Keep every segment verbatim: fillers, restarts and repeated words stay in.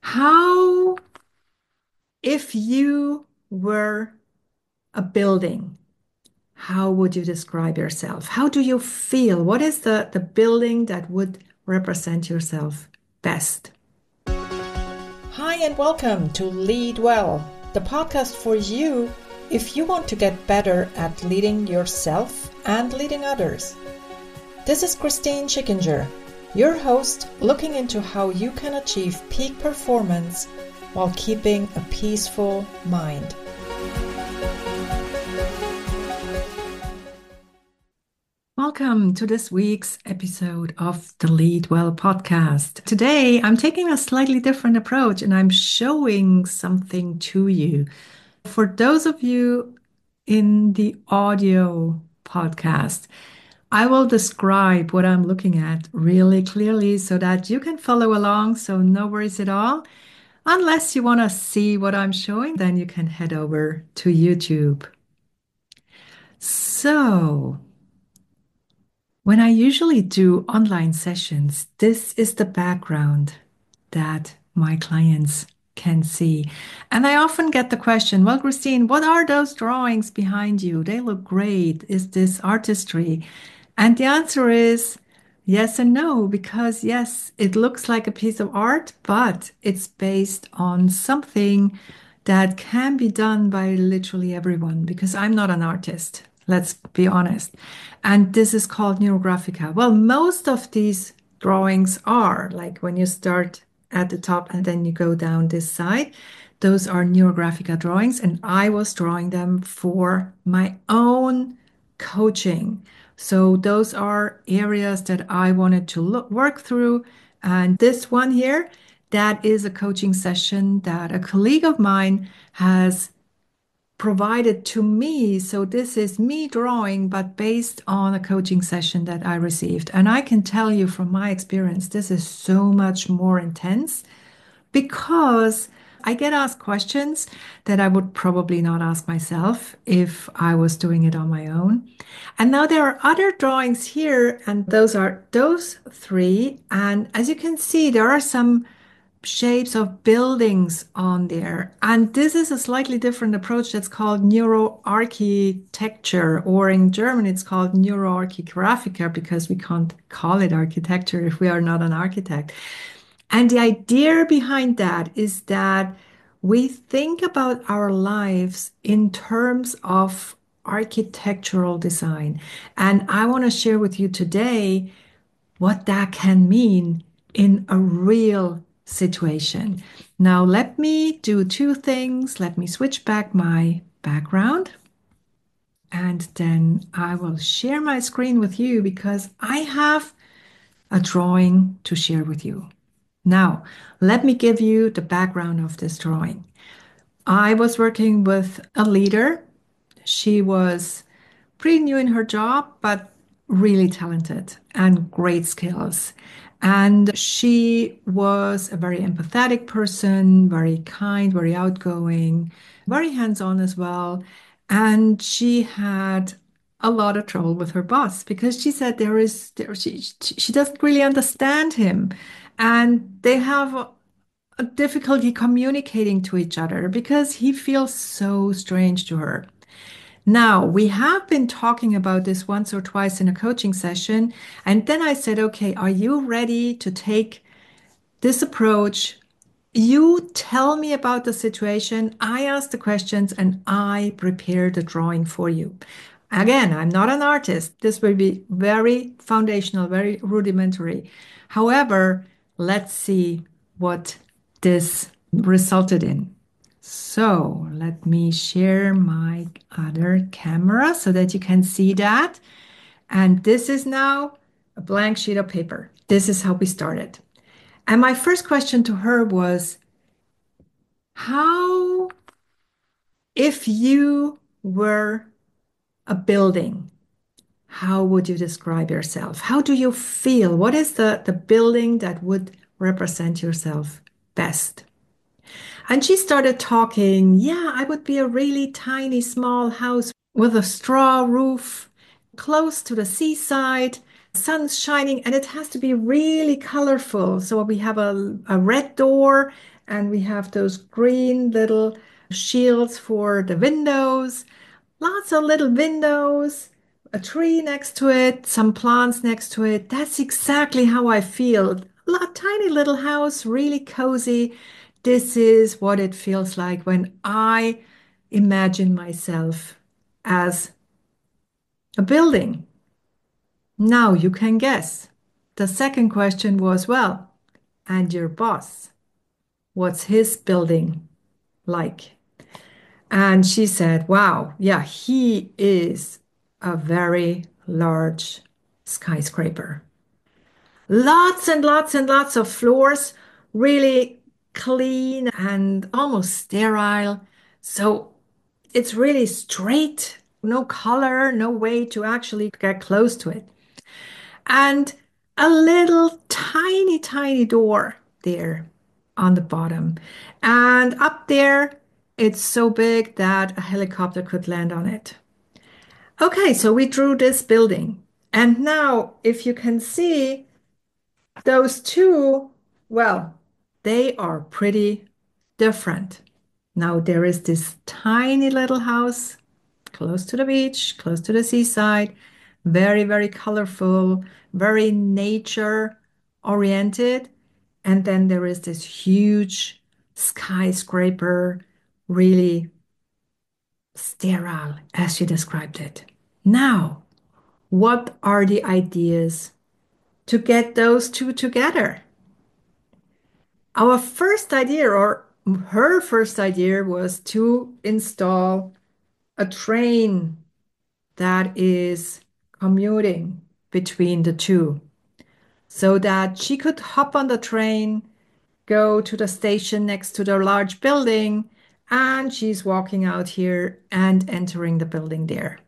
How, if you were a building, how would you describe yourself? How do you feel? What is the, the building that would represent yourself best? Hi, and welcome to Lead Well, the podcast for you if you want to get better at leading yourself and leading others. This is Christine Schickinger, your host, looking into how you can achieve peak performance while keeping a peaceful mind. Welcome to this week's episode of the Lead Well podcast. Today, I'm taking a slightly different approach and I'm showing something to you. For those of you in the audio podcast, I will describe what I'm looking at really clearly so that you can follow along. So, no worries at all. Unless you want to see what I'm showing, then you can head over to YouTube. So, when I usually do online sessions, this is the background that my clients can see. And I often get the question, well, Christine, what are those drawings behind you? They look great. Is this artistry? And the answer is yes and no, because yes, it looks like a piece of art, but it's based on something that can be done by literally everyone, because I'm not an artist. Let's be honest. And this is called Neurographica. Well, most of these drawings are like when you start at the top and then you go down this side. Those are Neurographica drawings, and I was drawing them for my own coaching. So those are areas that I wanted to look, work through. And this one here, that is a coaching session that a colleague of mine has provided to me. So this is me drawing, but based on a coaching session that I received. And I can tell you from my experience, this is so much more intense because I get asked questions that I would probably not ask myself if I was doing it on my own. And now there are other drawings here, and those are those three. And as you can see, there are some shapes of buildings on there. And this is a slightly different approach that's called neuroarchitecture, or in German, it's called Neuroarchigraphica because we can't call it architecture if we are not an architect. And the idea behind that is that we think about our lives in terms of architectural design. And I want to share with you today what that can mean in a real situation. Now, let me do two things. Let me switch back my background, and then I will share my screen with you because I have a drawing to share with you. Now, let me give you the background of this drawing. I was working with a leader. She was pretty new in her job, but really talented and great skills. And she was a very empathetic person, very kind, very outgoing, very hands-on as well. And she had a lot of trouble with her boss because she said there is there, she she doesn't really understand him, and they have a, a difficulty communicating to each other because he feels so strange to her. Now, we have been talking about this once or twice in a coaching session. And then I said, okay, are you ready to take this approach? You tell me about the situation. I ask the questions and I prepare the drawing for you. Again, I'm not an artist. This will be very foundational, very rudimentary. However, let's see what this resulted in. So let me share my other camera so that you can see that. And this is now a blank sheet of paper. This is how we started. And my first question to her was, how, if you were a building, how would you describe yourself? How do you feel? What is the, the building that would represent yourself best? And she started talking, yeah, I would be a really tiny, small house with a straw roof close to the seaside. Sun's shining and it has to be really colorful. So we have a, a red door and we have those green little shields for the windows, lots of little windows, a tree next to it, some plants next to it. That's exactly how I feel. A tiny little house, really cozy. This is what it feels like when I imagine myself as a building. Now you can guess. The second question was, well, and your boss, what's his building like? And she said, wow, yeah, he is a very large skyscraper. Lots and lots and lots of floors, really clean and almost sterile. So it's really straight, no color, no way to actually get close to it. And a little tiny, tiny door there on the bottom. And up there, it's so big that a helicopter could land on it. Okay, so we drew this building. And now, if you can see those two, well, they are pretty different. Now, there is this tiny little house close to the beach, close to the seaside, very, very colorful, very nature oriented. And then there is this huge skyscraper, really sterile, as you described it. Now, what are the ideas to get those two together? Our first idea, or her first idea, was to install a train that is commuting between the two so that she could hop on the train, go to the station next to the large building, and she's walking out here and entering the building there.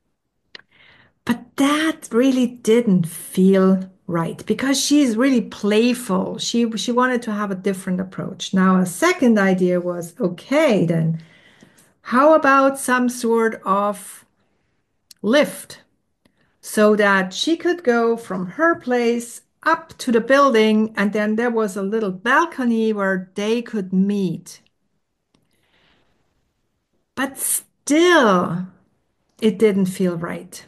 But that really didn't feel right because she's really playful. She she wanted to have a different approach. Now, a second idea was, okay, then how about some sort of lift so that she could go from her place up to the building, and then there was a little balcony where they could meet. But still, it didn't feel right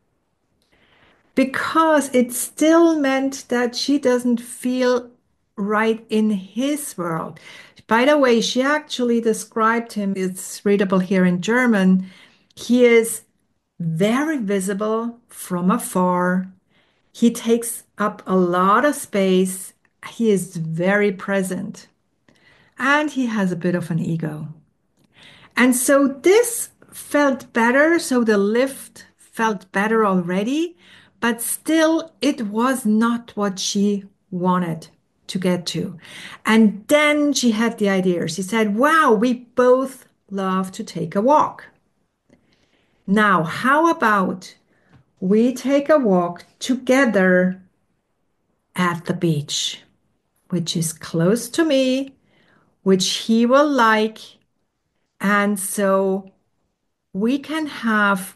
because it still meant that she doesn't feel right in his world. By the way, she actually described him, it's readable here in German. He is very visible from afar. He takes up a lot of space. He is very present. And he has a bit of an ego. And so this felt better. So the lift felt better already, but still it was not what she wanted to get to. And then she had the idea. She said, wow, we both love to take a walk. Now, how about we take a walk together at the beach, which is close to me, which he will like. And so we can have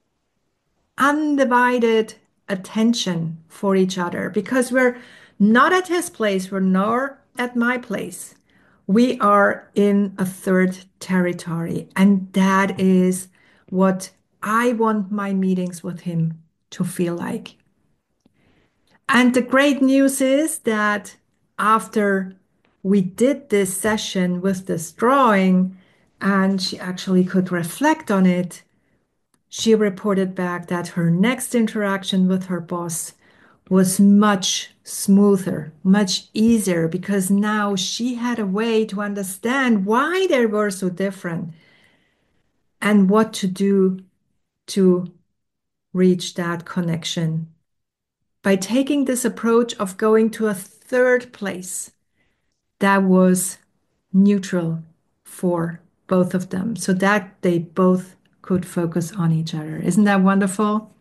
undivided attention for each other because we're not at his place, we're nor at my place. We are in a third territory, and that is what I want my meetings with him to feel like. And the great news is that after we did this session with this drawing, and she actually could reflect on it, she reported back that her next interaction with her boss was much smoother, much easier, because now she had a way to understand why they were so different and what to do to reach that connection. By taking this approach of going to a third place that was neutral for both of them so that they both could focus on each other. Isn't that wonderful?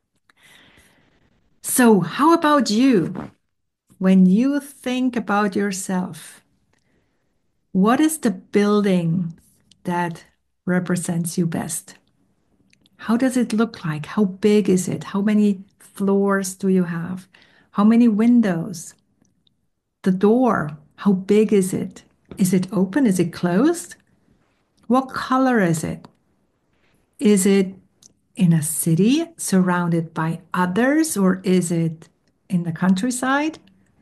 So, how about you? When you think about yourself, what is the building that represents you best? How does it look like? How big is it? How many floors do you have? How many windows? The door, how big is it? Is it open? Is it closed? What color is it? Is it in a city surrounded by others, or is it in the countryside?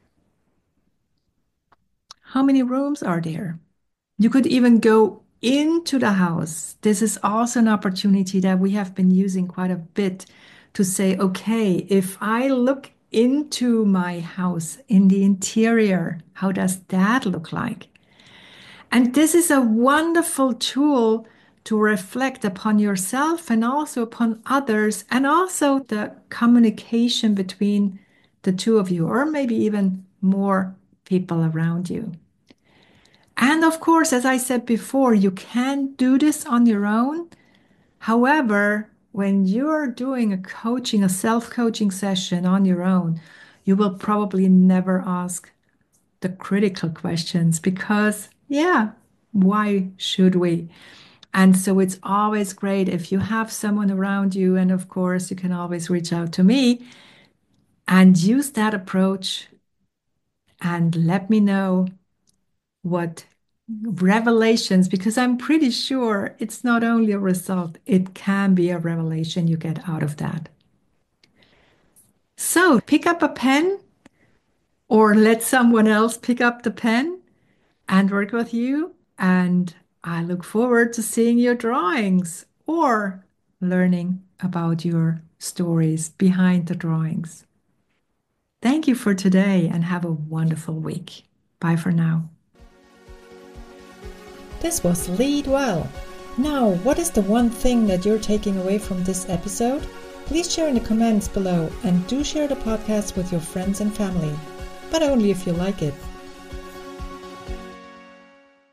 How many rooms are there? You could even go into the house. This is also an opportunity that we have been using quite a bit to say, okay, if I look into my house in the interior, how does that look like? And this is a wonderful tool to reflect upon yourself and also upon others, and also the communication between the two of you, or maybe even more people around you. And of course, as I said before, you can do this on your own. However, when you're doing a coaching, a self-coaching session on your own, you will probably never ask the critical questions because, yeah, why should we? And so it's always great if you have someone around you. And of course, you can always reach out to me and use that approach and let me know what revelations, because I'm pretty sure it's not only a result, it can be a revelation you get out of that. So pick up a pen or let someone else pick up the pen and work with you. And I look forward to seeing your drawings or learning about your stories behind the drawings. Thank you for today and have a wonderful week. Bye for now. This was Lead Well. Now, what is the one thing that you're taking away from this episode? Please share in the comments below and do share the podcast with your friends and family, but only if you like it.